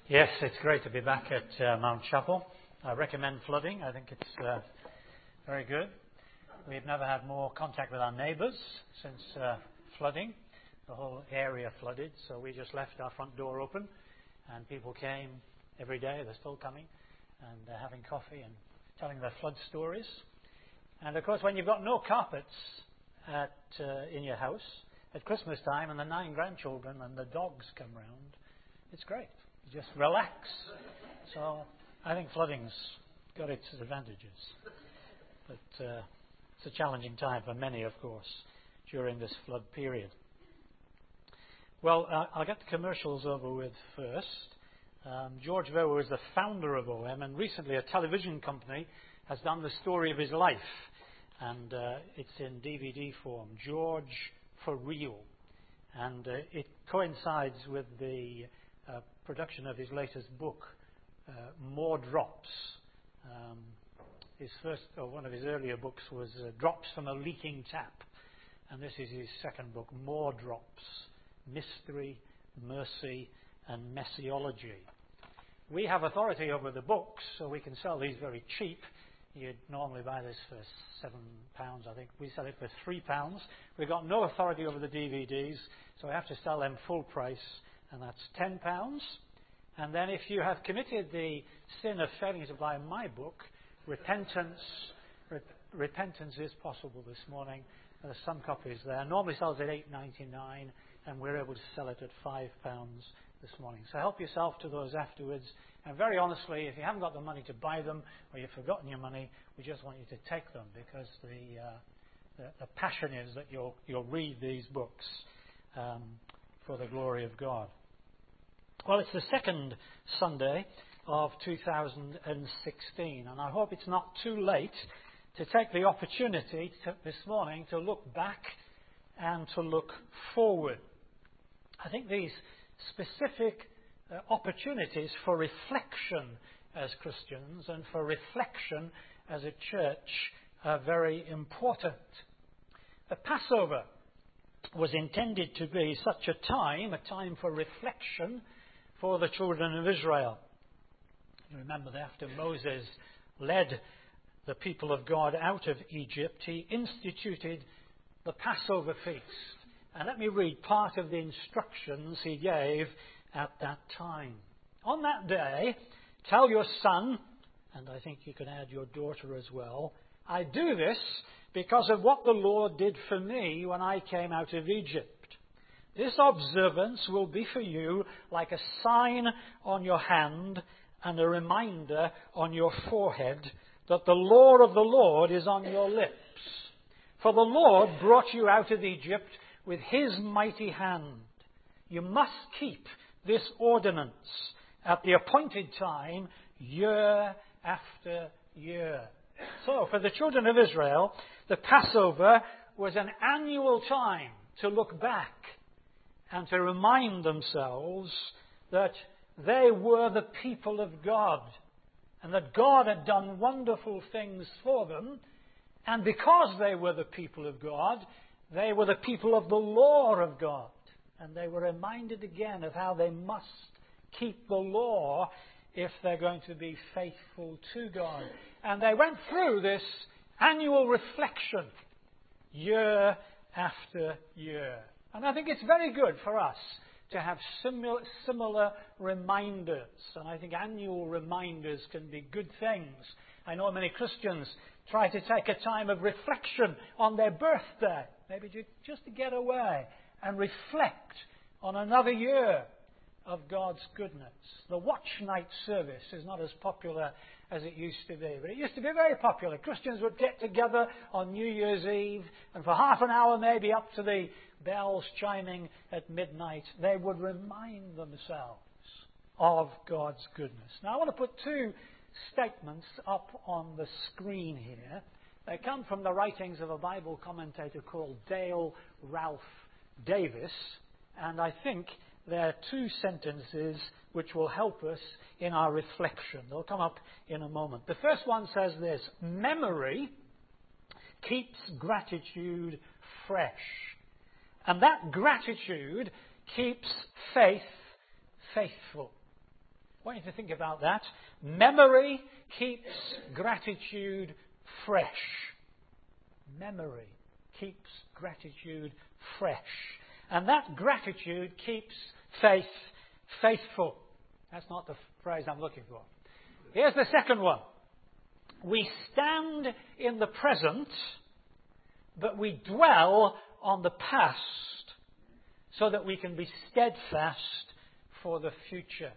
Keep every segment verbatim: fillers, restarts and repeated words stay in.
Yes, it's great to be back at uh, Mount Chapel. I recommend flooding. I think it's uh, very good. We've never had more contact with our neighbours since uh, flooding. The whole area flooded, so we just left our front door open, and people came every day. They're still coming, and they're having coffee and telling their flood stories. And of course, when you've got no carpets at uh, in your house at Christmas time, and the nine grandchildren and the dogs come round, it's great. You just relax. So I think flooding's got its advantages. But uh, it's a challenging time for many, of course, during this flood period. Well, uh, I'll get the commercials over with first. Um, George Verwer is the founder of O M, and recently a television company has done the story of his life. And uh, it's in D V D form, George for Real. And uh, it coincides with the uh, production of his latest book, uh, More Drops. Um, his first, or one of his earlier books was uh, Drops from a Leaking Tap. And this is his second book, More Drops, Mystery, Mercy, and Messiology. We have authority over the books, so we can sell these very cheap. You'd normally buy this for seven pounds, I think. We sell it for three pounds. We've got no authority over the D V Ds, so we have to sell them full price, and that's ten pounds. And then if you have committed the sin of failing to buy my book, Repentance, Rep- Repentance is Possible this morning. There's some copies there. Normally sells at eight ninety-nine, and we're able to sell it at five pounds this morning. So help yourself to those afterwards. And very honestly, if you haven't got the money to buy them, or you've forgotten your money, we just want you to take them, because the uh, the, the passion is that you'll you'll read these books um, for the glory of God. Well, it's the second Sunday of two thousand sixteen, and I hope it's not too late to take the opportunity to, this morning to look back and to look forward. I think these specific uh, opportunities for reflection as Christians and for reflection as a church are very important. The Passover was intended to be such a time, a time for reflection for the children of Israel. You remember that after Moses led the people of God out of Egypt, he instituted the Passover feast. And let me read part of the instructions he gave at that time. On that day, tell your son, and I think you can add your daughter as well, I do this because of what the Lord did for me when I came out of Egypt. This observance will be for you like a sign on your hand and a reminder on your forehead that the law of the Lord is on your lips. For the Lord brought you out of Egypt with his mighty hand. You must keep this ordinance at the appointed time, year after year. So, for the children of Israel, the Passover was an annual time to look back and to remind themselves that they were the people of God, and that God had done wonderful things for them. And because they were the people of God, they were the people of the law of God. And they were reminded again of how they must keep the law if they're going to be faithful to God. And they went through this annual reflection year after year. And I think it's very good for us to have similar, similar reminders. And I think annual reminders can be good things. I know many Christians try to take a time of reflection on their birthday, maybe just to get away and reflect on another year of God's goodness. The watch night service is not as popular as it used to be, but it used to be very popular. Christians would get together on New Year's Eve, and for half an hour, maybe up to the bells chiming at midnight, they would remind themselves of God's goodness. Now, I want to put two statements up on the screen here. They come from the writings of a Bible commentator called Dale Ralph Davis, and I think they're two sentences which will help us in our reflection. They'll come up in a moment. The first one says this: memory keeps gratitude fresh, and that gratitude keeps faith faithful. I want you to think about that. Memory keeps gratitude fresh. Memory keeps gratitude fresh. And that gratitude keeps faith faithful. That's not the phrase I'm looking for. Here's the second one. We stand in the present, but we dwell on the past so that we can be steadfast for the future.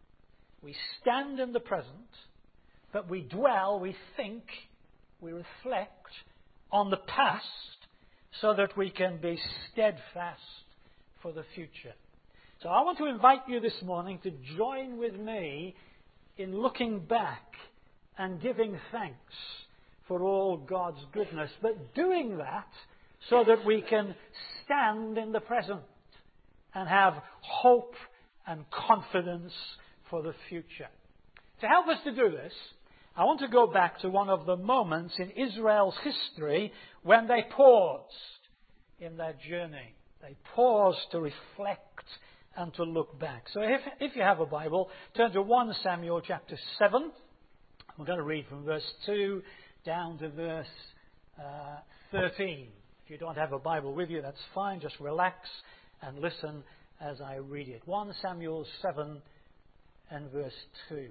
We stand in the present, but we dwell, we think, we reflect on the past so that we can be steadfast for the future. So I want to invite you this morning to join with me in looking back and giving thanks for all God's goodness, but doing that so that we can stand in the present and have hope and confidence for the future. To help us to do this, I want to go back to one of the moments in Israel's history when they paused in their journey. They paused to reflect and to look back. So if, if you have a Bible, turn to First Samuel chapter seven. We're going to read from verse two down to verse uh, thirteen. If you don't have a Bible with you, that's fine. Just relax and listen as I read it. First Samuel seven and verse two.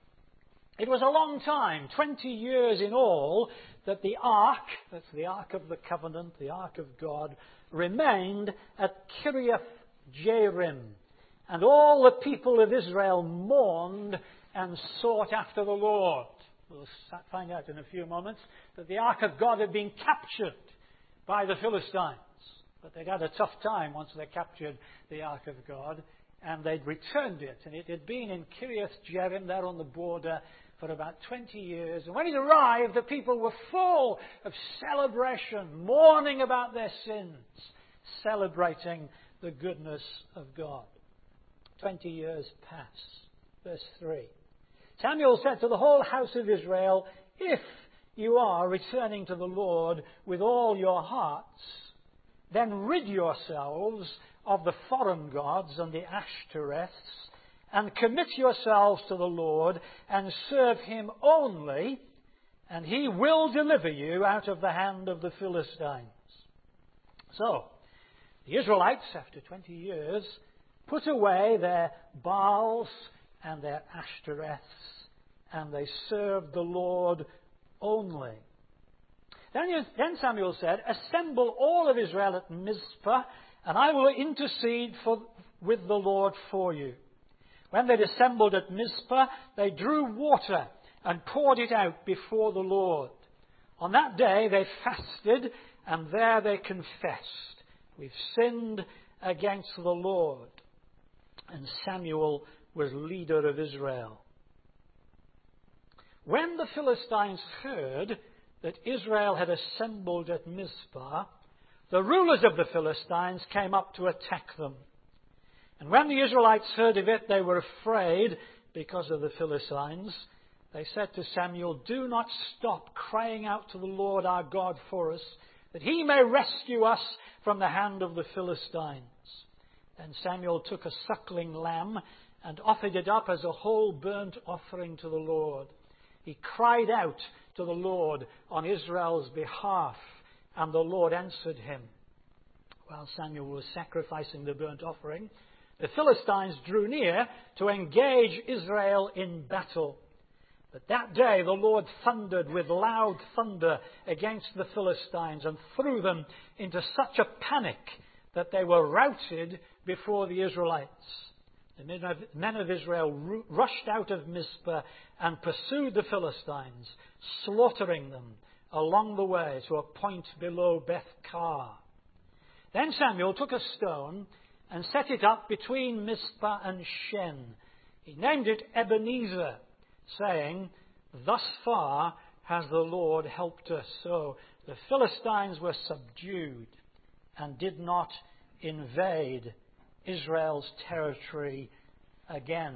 It was a long time, twenty years in all, that the ark, that's the Ark of the Covenant, the Ark of God, remained at Kiriath Jearim. And all the people of Israel mourned and sought after the Lord. We'll find out in a few moments that the Ark of God had been captured by the Philistines. But they'd had a tough time once they captured the Ark of God, and they'd returned it. And it had been in Kiriath Jearim, there on the border, for about twenty years. And when it arrived, the people were full of celebration, mourning about their sins, celebrating the goodness of God. Twenty years pass. Verse three. Samuel said to the whole house of Israel, if you are returning to the Lord with all your hearts, then rid yourselves of the foreign gods and the Ashtoreths, and commit yourselves to the Lord and serve him only, and he will deliver you out of the hand of the Philistines. So, the Israelites, after twenty years, put away their Baals and their Ashtoreths, and they served the Lord only. Then, then Samuel said, assemble all of Israel at Mizpah, and I will intercede for, with the Lord for you. When they'd assembled at Mizpah, they drew water and poured it out before the Lord. On that day they fasted, and there they confessed, we've sinned against the Lord. And Samuel was leader of Israel. When the Philistines heard that Israel had assembled at Mizpah, the rulers of the Philistines came up to attack them. And when the Israelites heard of it, they were afraid because of the Philistines. They said to Samuel, do not stop crying out to the Lord our God for us, that he may rescue us from the hand of the Philistines. Then Samuel took a suckling lamb and offered it up as a whole burnt offering to the Lord. He cried out to the Lord on Israel's behalf, and the Lord answered him. While Samuel was sacrificing the burnt offering, the Philistines drew near to engage Israel in battle. But that day the Lord thundered with loud thunder against the Philistines and threw them into such a panic that they were routed before the Israelites. The men of Israel rushed out of Mizpah and pursued the Philistines, slaughtering them along the way to a point below Beth-Kar. Then Samuel took a stone and set it up between Mizpah and Shen. He named it Ebenezer, saying, thus far has the Lord helped us. So the Philistines were subdued and did not invade Israel's territory again.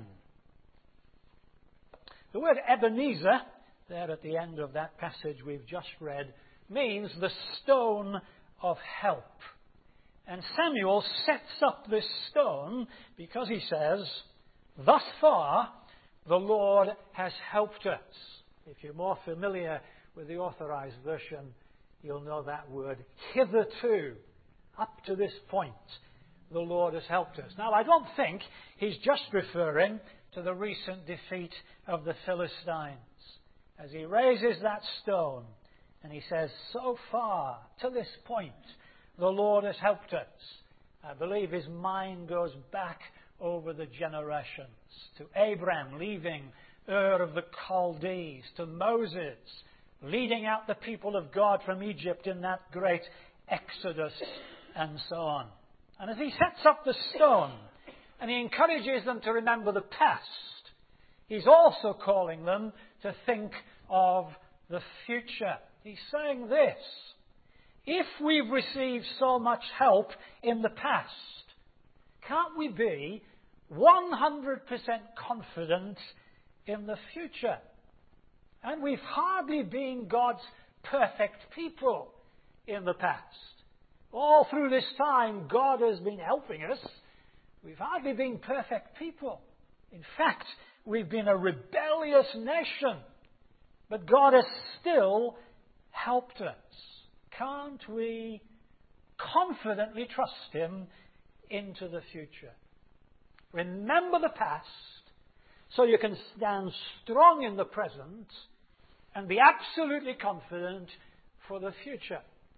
The word Ebenezer, there at the end of that passage we've just read, means the stone of help. And Samuel sets up this stone because he says, thus far The Lord has helped us. If you're more familiar with the Authorized Version, you'll know that word, hitherto. Up to this point, the Lord has helped us. Now, I don't think he's just referring to the recent defeat of the Philistines. As he raises that stone, and he says, so far, to this point, the Lord has helped us. I believe his mind goes back over the generations, to Abraham leaving Ur of the Chaldees, to Moses leading out the people of God from Egypt in that great Exodus, and so on. And as he sets up the stone, and he encourages them to remember the past, he's also calling them to think of the future. He's saying this: if we've received so much help in the past, can't we be one hundred percent confident in the future? And we've hardly been God's perfect people in the past. All through this time, God has been helping us. We've hardly been perfect people. In fact, we've been a rebellious nation. But God has still helped us. Can't we confidently trust him into the future? Remember the past so you can stand strong in the present and be absolutely confident for the future.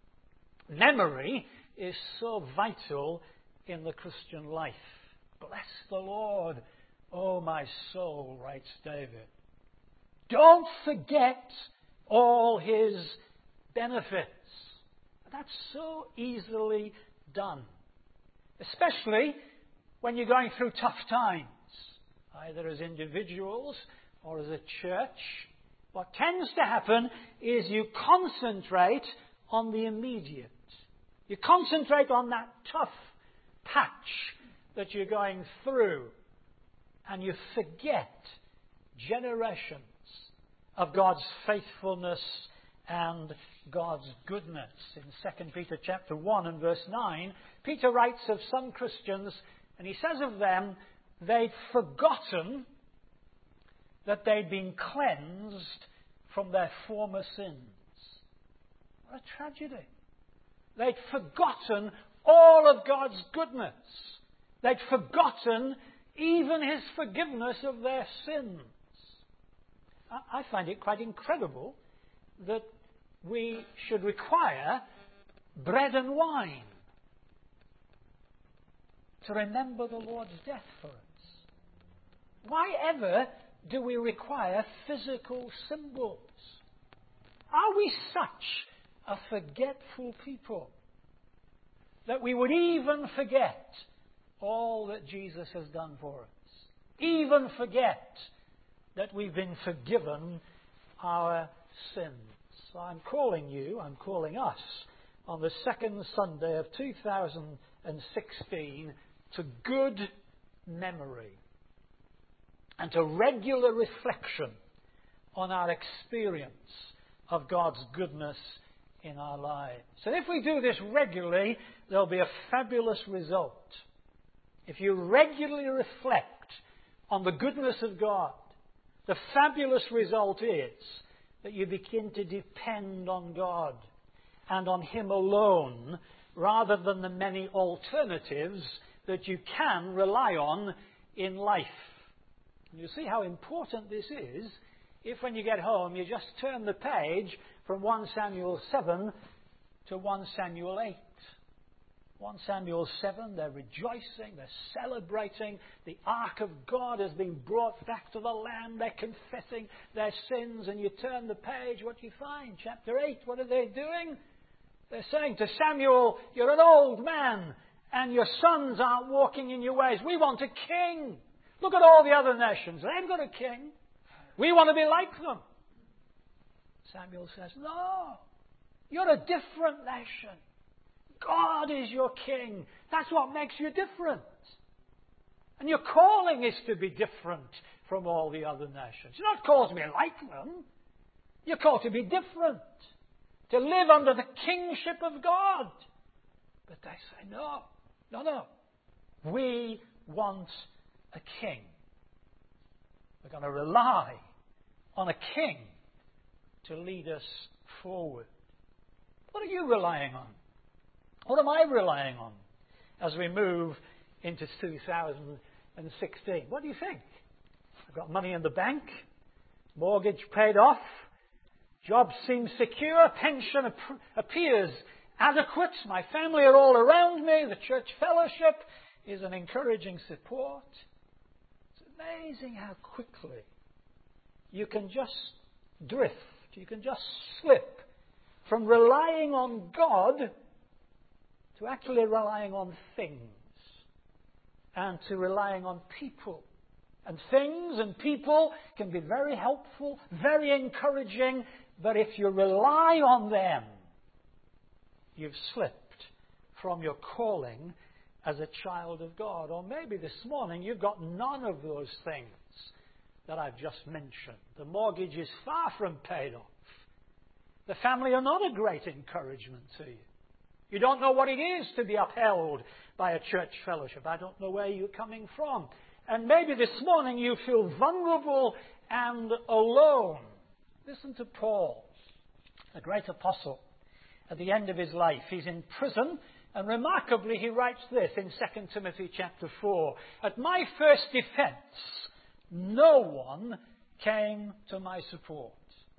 Memory is so vital in the Christian life. Bless the Lord, O my soul, writes David. Don't forget all his benefits. That's so easily done, especially when you're going through tough times, either as individuals or as a church. What tends to happen is you concentrate on the immediate. You concentrate on that tough patch that you're going through, and you forget generations of God's faithfulness and God's goodness. In Second Peter chapter one and verse nine, Peter writes of some Christians, and he says of them, they'd forgotten that they'd been cleansed from their former sins. What a tragedy. They'd forgotten all of God's goodness. They'd forgotten even his forgiveness of their sins. I find it quite incredible that we should require bread and wine to remember the Lord's death for us. Why ever do we require physical symbols? Are we such a forgetful people that we would even forget all that Jesus has done for us? Even forget that we've been forgiven our sins. So I'm calling you, I'm calling us, on the second Sunday of two thousand sixteen to good memory and to regular reflection on our experience of God's goodness in our lives. And if we do this regularly, there'll be a fabulous result. If you regularly reflect on the goodness of God, the fabulous result is that you begin to depend on God and on him alone rather than the many alternatives that you can rely on in life. And you see how important this is if when you get home you just turn the page from First Samuel seven to First Samuel eight. First Samuel seven, they're rejoicing, they're celebrating. The ark of God has been brought back to the land. They're confessing their sins. And you turn the page, what do you find? Chapter eight, what are they doing? They're saying to Samuel, you're an old man and your sons aren't walking in your ways. We want a king. Look at all the other nations. They've got a king. We want to be like them. Samuel says, no, you're a different nation. God is your king. That's what makes you different. And your calling is to be different from all the other nations. You're not called to be like them. You're called to be different. To live under the kingship of God. But they say, no, no, no. We want a king. We're going to rely on a king to lead us forward. What are you relying on? What am I relying on as we move into two thousand sixteen? What do you think? I've got money in the bank, mortgage paid off, job seems secure, pension ap- appears adequate, my family are all around me, the church fellowship is an encouraging support. It's amazing how quickly you can just drift, you can just slip from relying on God to actually relying on things and to relying on people. And things and people can be very helpful, very encouraging, but if you rely on them, you've slipped from your calling as a child of God. Or maybe this morning you've got none of those things that I've just mentioned. The mortgage is far from paid off. The family are not a great encouragement to you. You don't know what it is to be upheld by a church fellowship. I don't know where you're coming from. And maybe this morning you feel vulnerable and alone. Listen to Paul, a great apostle. At the end of his life, he's in prison, and remarkably he writes this in Second Timothy chapter four. At my first defense, no one came to my support.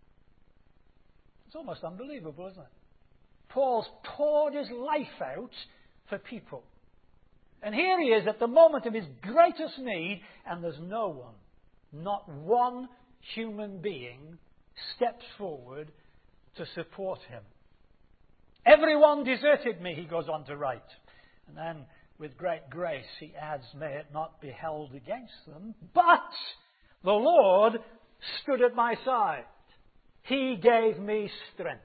It's almost unbelievable, isn't it? Paul's poured his life out for people. And here he is at the moment of his greatest need, and there's no one, not one human being, steps forward to support him. Everyone deserted me, he goes on to write. And then, with great grace, he adds, may it not be held against them, but the Lord stood at my side. He gave me strength.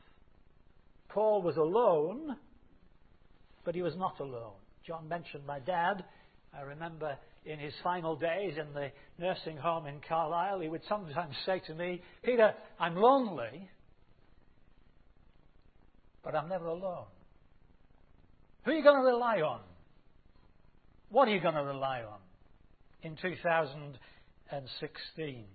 Paul was alone, but he was not alone. John mentioned my dad. I remember in his final days in the nursing home in Carlisle, he would sometimes say to me, Peter, I'm lonely, but I'm never alone. Who are you going to rely on? What are you going to rely on in two thousand sixteen?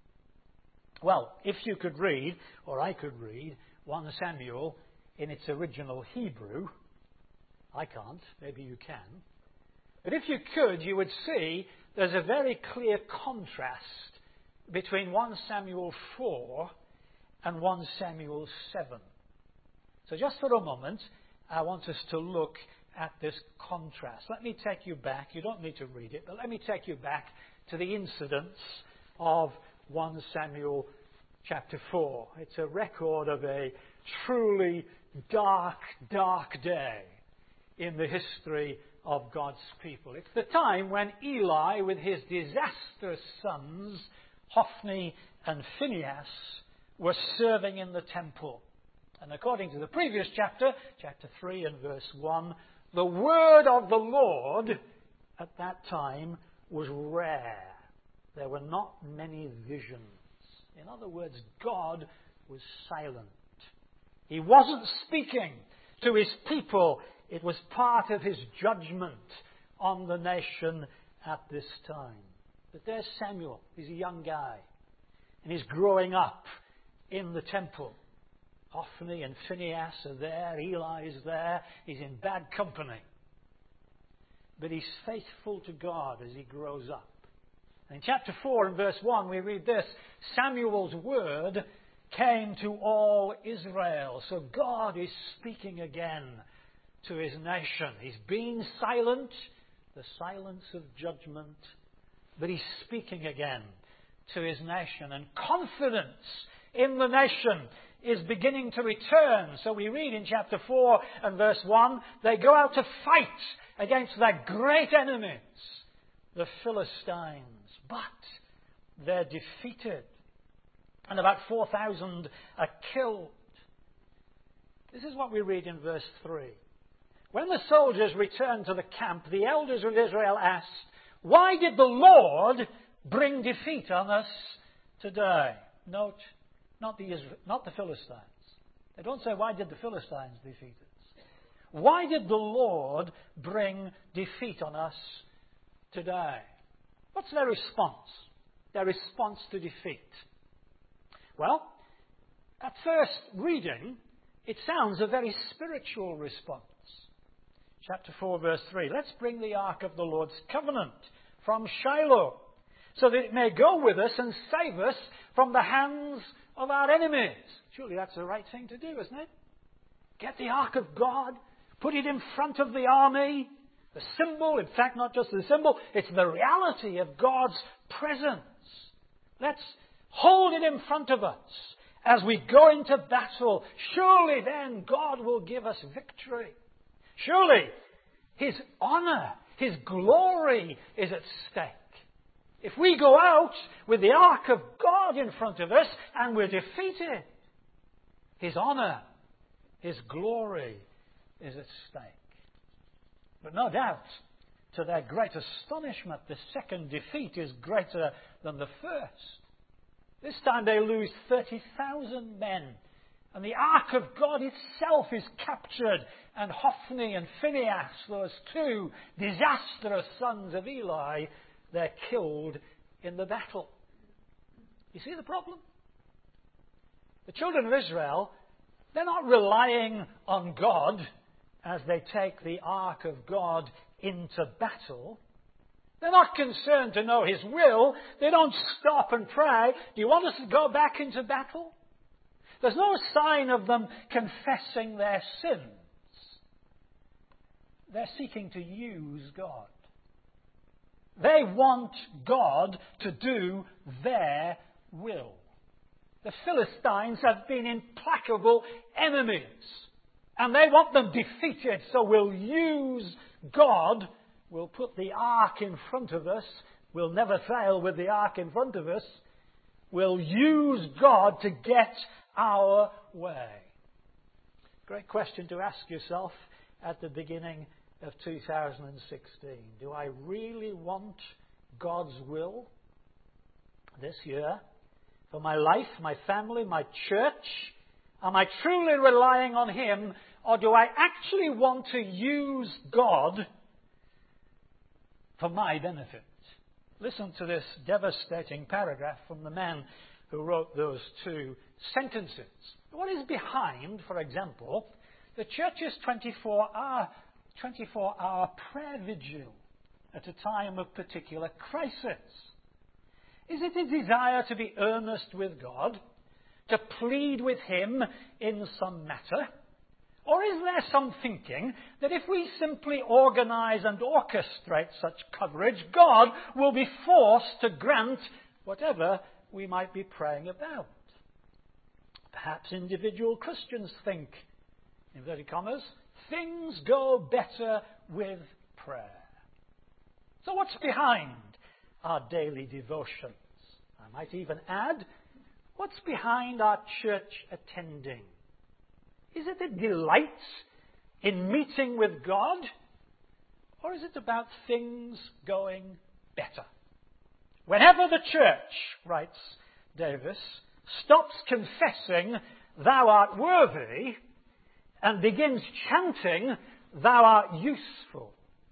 Well, if you could read, or I could read, First Samuel in its original Hebrew, I can't, maybe you can. But if you could, you would see there's a very clear contrast between First Samuel four and First Samuel seven. So just for a moment, I want us to look at this contrast. Let me take you back. You don't need to read it, but let me take you back to the incidents of First Samuel chapter four. It's a record of a truly dark, dark day in the history of God's people. It's the time when Eli, with his disastrous sons, Hophni and Phinehas, were serving in the temple. And according to the previous chapter, chapter three and verse one, the word of the Lord at that time was rare. There were not many visions. In other words, God was silent. He wasn't speaking to his people. It was part of his judgment on the nation at this time. But there's Samuel. He's a young guy. And he's growing up in the temple. Hophni and Phinehas are there. Eli is there. He's in bad company. But he's faithful to God as he grows up. In chapter four and verse one we read this. Samuel's word came to all Israel. So God is speaking again to his nation. He's been silent, the silence of judgment, but he's speaking again to his nation. And confidence in the nation is beginning to return. So we read in chapter four and verse one, they go out to fight against their great enemies, the Philistines. But they're defeated. And about four thousand are killed. This is what we read in verse three. When the soldiers returned to the camp, the elders of Israel asked, why did the Lord bring defeat on us today? Note, not the, Isra- not the Philistines. They don't say, why did the Philistines defeat us? Why did the Lord bring defeat on us today? What's their response? their response to defeat? Well, at first reading, it sounds a very spiritual response. Chapter four, verse three. Let's bring the ark of the Lord's covenant from Shiloh, so that it may go with us and save us from the hands of our enemies. Surely that's the right thing to do, isn't it? Get the ark of God, put it in front of the army, the symbol, in fact, not just the symbol, it's the reality of God's presence. Let's hold it in front of us as we go into battle. Surely then God will give us victory. Surely His honor, His glory is at stake. If we go out with the ark of God in front of us and we're defeated, His honor, His glory is at stake. But no doubt, to their great astonishment, the second defeat is greater than the first. This time they lose thirty thousand men. And the ark of God itself is captured. And Hophni and Phinehas, those two disastrous sons of Eli, they're killed in the battle. You see the problem? The children of Israel, they're not relying on God as they take the ark of God into battle. They're not concerned to know His will. They don't stop and pray, do you want us to go back into battle? There's no sign of them confessing their sins. They're seeking to use God. They want God to do their will. The Philistines have been implacable enemies, and they want them defeated, so we'll use God. We'll put the ark in front of us. We'll never fail with the ark in front of us. We'll use God to get our way. Great question to ask yourself at the beginning of two thousand sixteen. Do I really want God's will this year for my life, my family, my church? Am I truly relying on Him, or do I actually want to use God for my benefit? Listen to this devastating paragraph from the man who wrote those two sentences. What is behind, for example, the church's twenty-four hour prayer vigil at a time of particular crisis? Is it a desire to be earnest with God, to plead with Him in some matter? Or is there some thinking that if we simply organize and orchestrate such coverage, God will be forced to grant whatever we might be praying about? Perhaps individual Christians think, in inverted commas, things go better with prayer. So what's behind our daily devotions? I might even add, what's behind our church attending? Is it a delight in meeting with God? Or is it about things going better? Whenever the church, writes Davis, stops confessing, "Thou art worthy," and begins chanting, "Thou art useful,"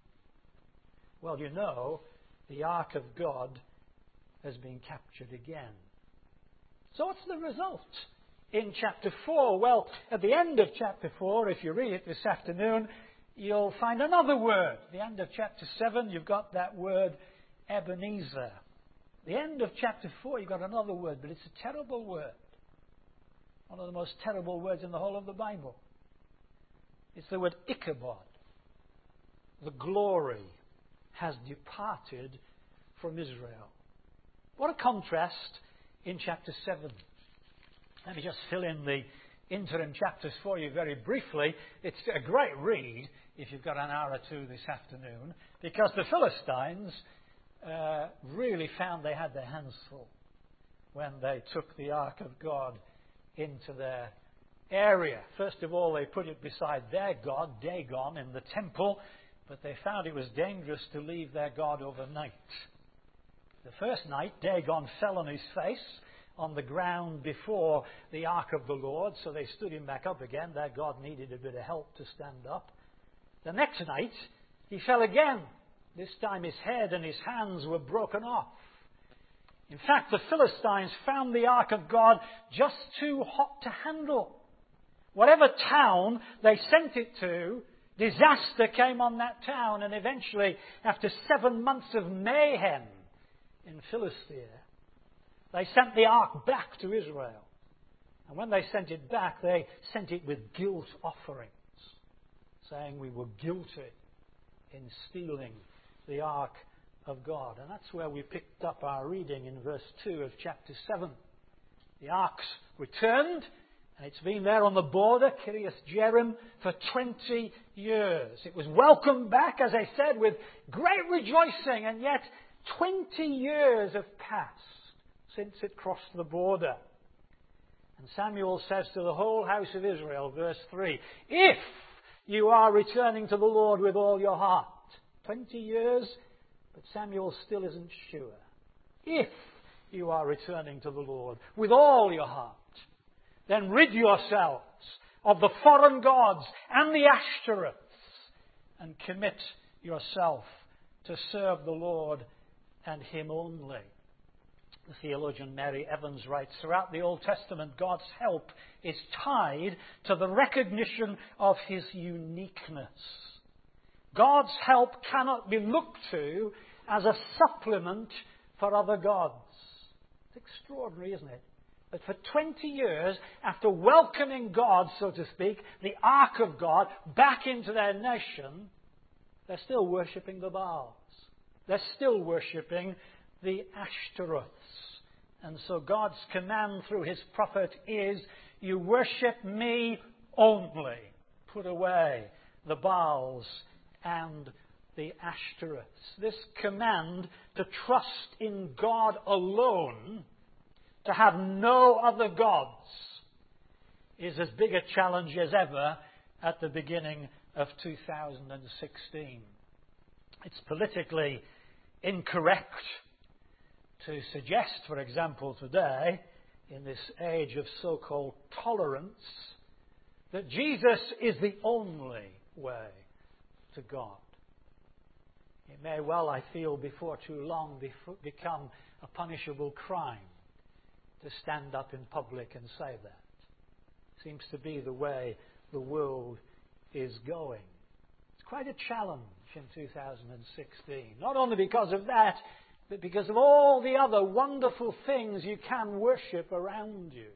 well, you know, the ark of God has been captured again. So what's the result in chapter four? Well, at the end of chapter four, if you read it this afternoon, you'll find another word. At the end of chapter seven, you've got that word Ebenezer. At the end of chapter four, you've got another word, but it's a terrible word. One of the most terrible words in the whole of the Bible. It's the word Ichabod. The glory has departed from Israel. What a contrast in chapter seven. Let me just fill in the interim chapters for you very briefly. It's a great read if you've got an hour or two this afternoon, because the Philistines uh, really found they had their hands full when they took the ark of God into their area. First of all, they put it beside their god, Dagon, in the temple, but they found it was dangerous to leave their god overnight. The first night, Dagon fell on his face on the ground before the ark of the Lord, so they stood him back up again. Their god needed a bit of help to stand up. The next night, he fell again. This time his head and his hands were broken off. In fact, the Philistines found the ark of God just too hot to handle. Whatever town they sent it to, disaster came on that town, and eventually, after seven months of mayhem in Philistia, they sent the ark back to Israel. And when they sent it back, they sent it with guilt offerings, saying we were guilty in stealing the ark of God. And that's where we picked up our reading in verse two of chapter seven. The ark's returned, and it's been there on the border, Kiriath Jearim, for twenty years. It was welcomed back, as I said, with great rejoicing, and yet twenty years have passed since it crossed the border. And Samuel says to the whole house of Israel, verse three, if you are returning to the Lord with all your heart. Twenty years, but Samuel still isn't sure. If you are returning to the Lord with all your heart, then rid yourselves of the foreign gods and the Ashtoreths and commit yourself to serve the Lord and Him only. The theologian Mary Evans writes, throughout the Old Testament, God's help is tied to the recognition of His uniqueness. God's help cannot be looked to as a supplement for other gods. It's extraordinary, isn't it? That for twenty years, after welcoming God, so to speak, the ark of God, back into their nation, they're still worshipping the Baals. They're still worshipping the Ashtoreths. And so God's command through His prophet is, you worship me only. Put away the Baals and the Ashtoreths. This command to trust in God alone, to have no other gods, is as big a challenge as ever at the beginning of two thousand sixteen. It's politically incorrect to suggest, for example, today, in this age of so-called tolerance, that Jesus is the only way to God. It may well, I feel, before too long become a punishable crime to stand up in public and say that. Seems to be the way the world is going. It's quite a challenge in two thousand sixteen. Not only because of that, but because of all the other wonderful things you can worship around you.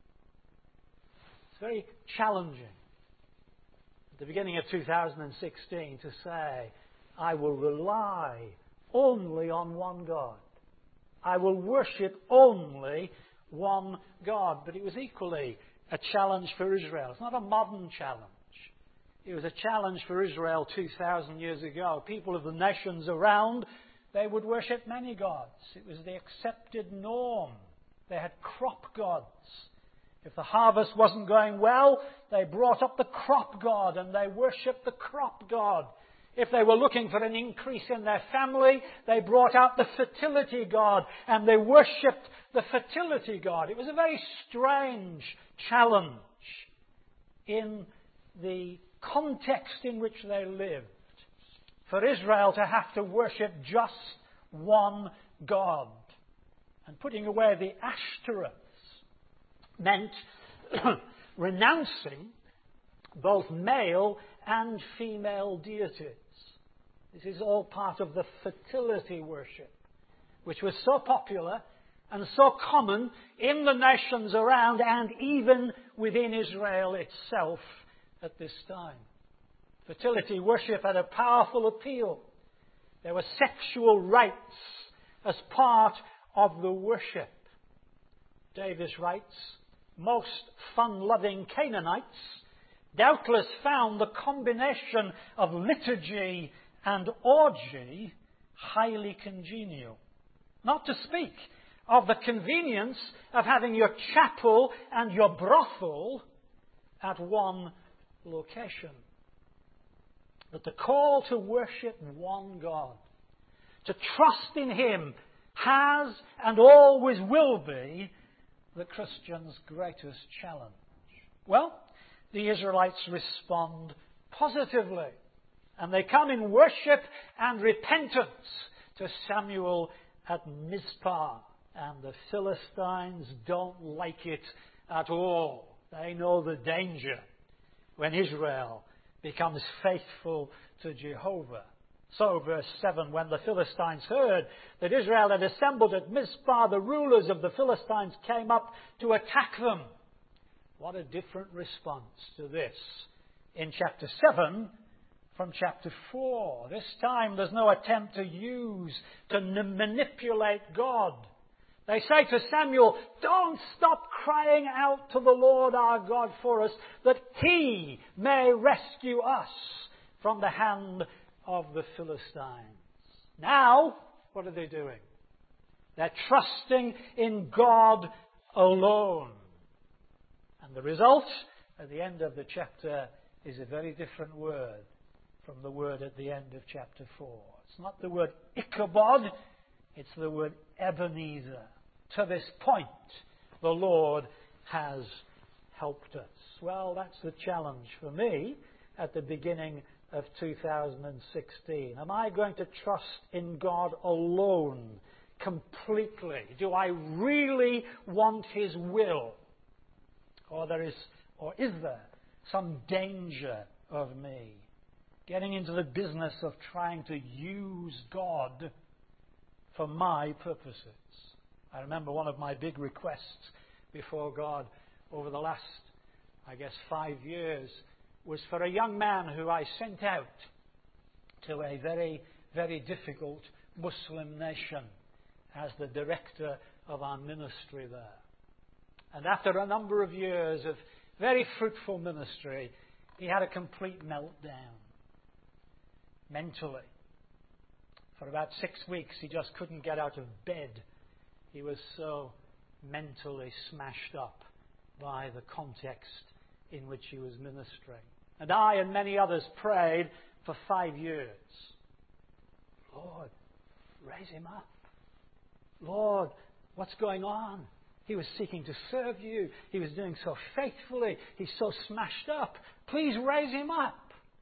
It's very challenging at the beginning of two thousand sixteen to say, I will rely only on one God. I will worship only one God. But it was equally a challenge for Israel. It's not a modern challenge. It was a challenge for Israel two thousand years ago. People of the nations around, they would worship many gods. It was the accepted norm. They had crop gods. If the harvest wasn't going well, they brought up the crop god and they worshipped the crop god. If they were looking for an increase in their family, they brought out the fertility god and they worshipped the fertility god. It was a very strange challenge in the context in which they lived, for Israel to have to worship just one God. And putting away the Ashtoreths meant renouncing both male and female deities. This is all part of the fertility worship, which was so popular and so common in the nations around and even within Israel itself at this time. Fertility worship had a powerful appeal. There were sexual rites as part of the worship. Davis writes, most fun-loving Canaanites doubtless found the combination of liturgy and orgy highly congenial. Not to speak of the convenience of having your chapel and your brothel at one location. But the call to worship one God, to trust in Him, has and always will be the Christian's greatest challenge. Well, the Israelites respond positively, and they come in worship and repentance to Samuel at Mizpah. And the Philistines don't like it at all. They know the danger when Israel becomes faithful to Jehovah. So, verse seven, when the Philistines heard that Israel had assembled at Mizpah, the rulers of the Philistines came up to attack them. What a different response to this in chapter seven from chapter four. This time there's no attempt to use, to n- manipulate God. They say to Samuel, don't stop crying out to the Lord our God for us, that He may rescue us from the hand of the Philistines. Now, what are they doing? They're trusting in God alone. And the result, at the end of the chapter, is a very different word from the word at the end of chapter four. It's not the word Ichabod, it's the word Ebenezer. To this point, the Lord has helped us. Well, that's the challenge for me at the beginning of two thousand sixteen. Am I going to trust in God alone, completely? Do I really want His will? Or there is, or is there some danger of me getting into the business of trying to use God for my purposes? I remember one of my big requests before God over the last, I guess, five years was for a young man who I sent out to a very, very difficult Muslim nation as the director of our ministry there. And after a number of years of very fruitful ministry, he had a complete meltdown mentally. For about six weeks, he just couldn't get out of bed. He was so mentally smashed up by the context in which he was ministering. And I and many others prayed for five years. Lord, raise him up. Lord, what's going on? He was seeking to serve you. He was doing so faithfully. He's so smashed up. Please raise him up.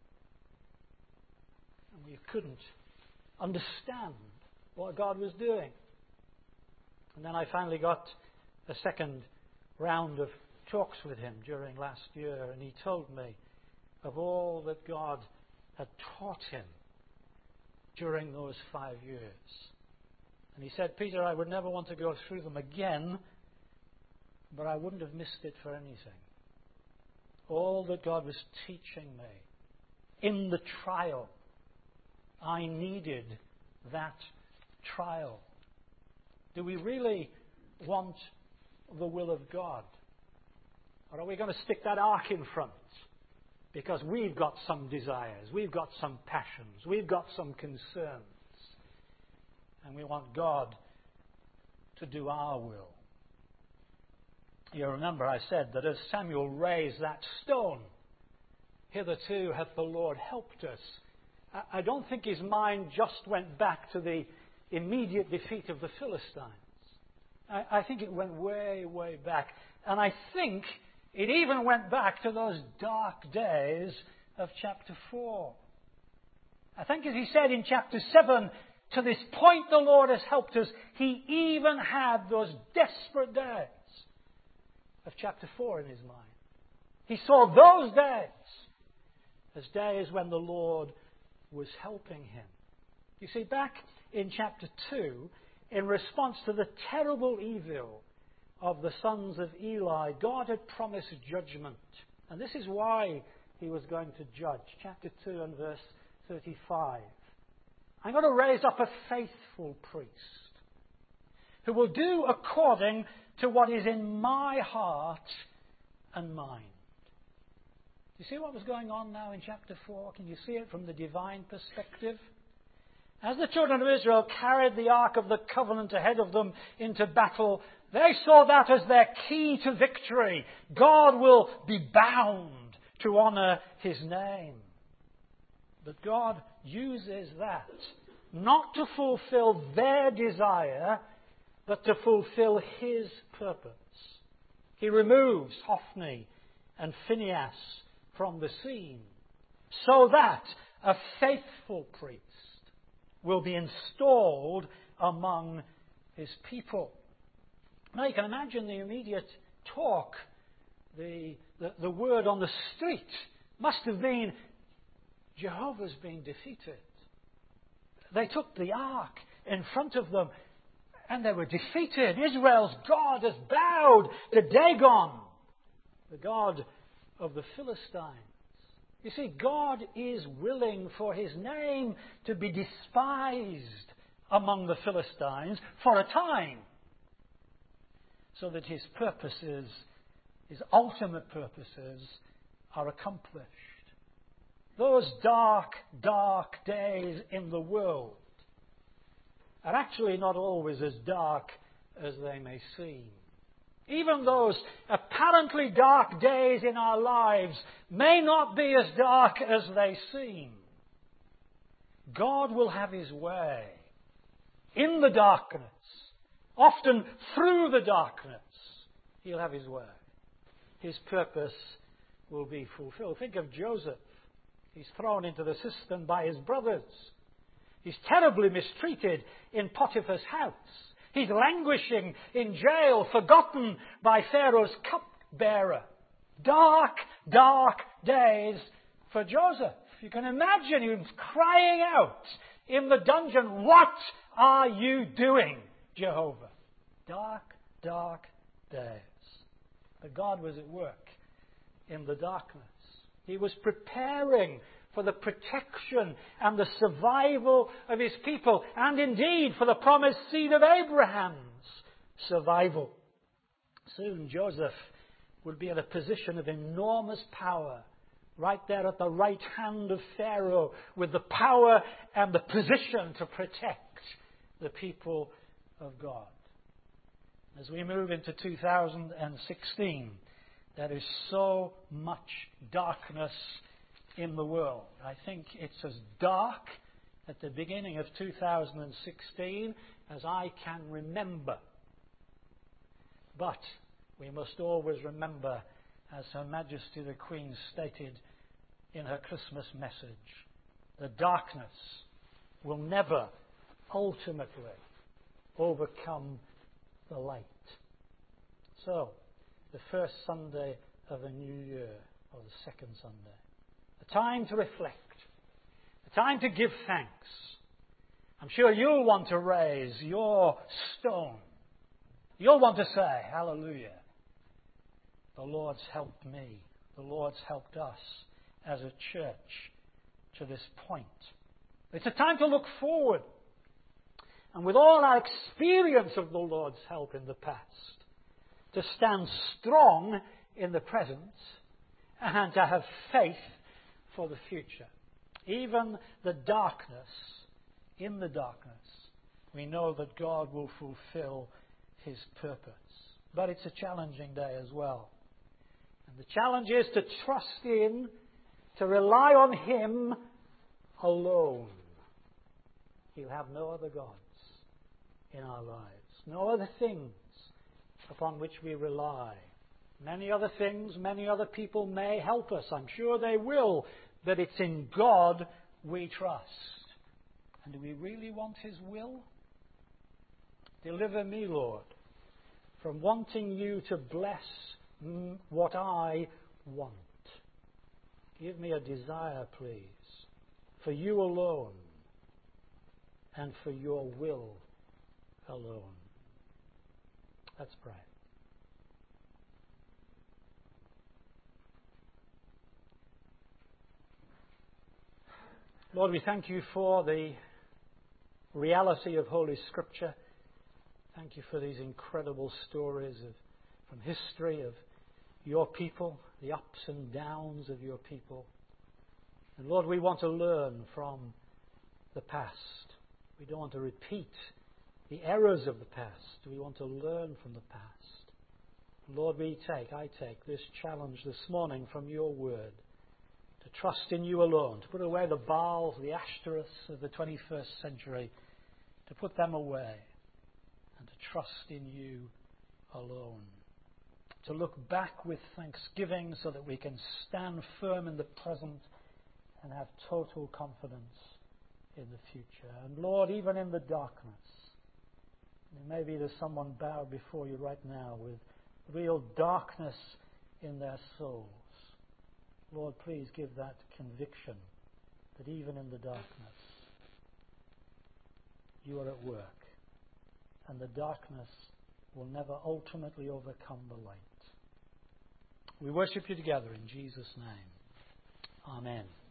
And we couldn't understand what God was doing. And then I finally got a second round of talks with him during last year, and he told me of all that God had taught him during those five years. And he said, Peter, I would never want to go through them again, but I wouldn't have missed it for anything. All that God was teaching me in the trial, I needed that trial. Do we really want the will of God? Or are we going to stick that ark in front? Because we've got some desires, we've got some passions, we've got some concerns. And we want God to do our will. You remember I said that as Samuel raised that stone, hitherto hath the Lord helped us. I don't think his mind just went back to the immediate defeat of the Philistines. I, I think it went way, way back. And I think it even went back to those dark days of chapter four. I think as he said in chapter seven, to this point the Lord has helped us. He even had those desperate days of chapter four in his mind. He saw those days as days when the Lord was helping him. You see, back in chapter two, in response to the terrible evil of the sons of Eli, God had promised judgment. And this is why he was going to judge. Chapter two and verse thirty-five. I'm going to raise up a faithful priest who will do according to what is in my heart and mind. Do you see what was going on now in chapter four? Can you see it from the divine perspective? As the children of Israel carried the Ark of the Covenant ahead of them into battle, they saw that as their key to victory. God will be bound to honour His name. But God uses that not to fulfill their desire, but to fulfill His purpose. He removes Hophni and Phinehas from the scene so that a faithful priest will be installed among His people. Now you can imagine the immediate talk, the, the, the word on the street must have been, Jehovah's been defeated. They took the ark in front of them and they were defeated. Israel's God has bowed to Dagon, the god of the Philistines. You see, God is willing for his name to be despised among the Philistines for a time, so that his purposes, his ultimate purposes, are accomplished. Those dark, dark days in the world are actually not always as dark as they may seem. Even those apparently dark days in our lives may not be as dark as they seem. God will have his way in the darkness, often through the darkness. He'll have his way. His purpose will be fulfilled. Think of Joseph. He's thrown into the cistern by his brothers. He's terribly mistreated in Potiphar's house. He's languishing in jail, forgotten by Pharaoh's cupbearer. Dark, dark days for Joseph. You can imagine him crying out in the dungeon, "What are you doing, Jehovah?" Dark, dark days. But God was at work in the darkness. He was preparing for the protection and the survival of his people, and indeed for the promised seed of Abraham's survival. Soon Joseph would be in a position of enormous power, right there at the right hand of Pharaoh, with the power and the position to protect the people of God. As we move into two thousand sixteen, there is so much darkness in the world. I think it's as dark at the beginning of two thousand sixteen as I can remember. But we must always remember, as Her Majesty the Queen stated in her Christmas message, the darkness will never ultimately overcome the light. So, the first Sunday of a new year, or the second Sunday, a time to reflect, a time to give thanks. I'm sure you'll want to raise your stone. You'll want to say, "Hallelujah. The Lord's helped me. The Lord's helped us as a church to this point." It's a time to look forward. And with all our experience of the Lord's help in the past, to stand strong in the present and to have faith for the future. Even the darkness, in the darkness, we know that God will fulfill his purpose. But it's a challenging day as well. And the challenge is to trust in, to rely on him alone. He'll have no other gods in our lives, no other things upon which we rely. Many other things, many other people may help us. I'm sure they will, but it's in God we trust. And do we really want his will? Deliver me, Lord, from wanting you to bless what I want. Give me a desire, please, for you alone and for your will alone. Let's pray. Lord, we thank you for the reality of Holy Scripture. Thank you for these incredible stories of, from history of your people, the ups and downs of your people. And Lord, we want to learn from the past. We don't want to repeat the errors of the past. We want to learn from the past. Lord, we take, I take this challenge this morning from your word, to trust in you alone, to put away the Baals, the Ashtoreths of the twenty-first century, to put them away, and to trust in you alone. To look back with thanksgiving so that we can stand firm in the present and have total confidence in the future. And Lord, even in the darkness, Maybe there's someone bowed before you right now with real darkness in their souls. Lord, please give that conviction that even in the darkness, you are at work, and the darkness will never ultimately overcome the light. We worship you together in Jesus' name. Amen.